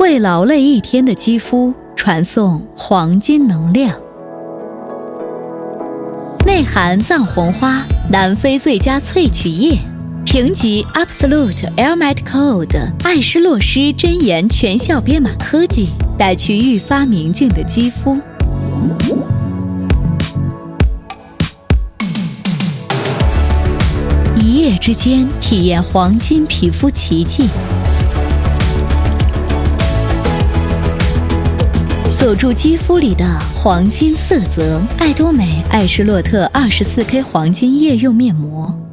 为劳累一天的肌肤传送黄金能量。内含藏红花、南非最佳萃取液，评级 Absolute Aromatic Code 艾诗洛施真颜全效编码科技，带去愈发明净的肌肤。一夜之间体验黄金皮肤奇迹，锁住肌肤里的黄金色泽。爱多美艾诗洛特 24K 黄金夜用面膜。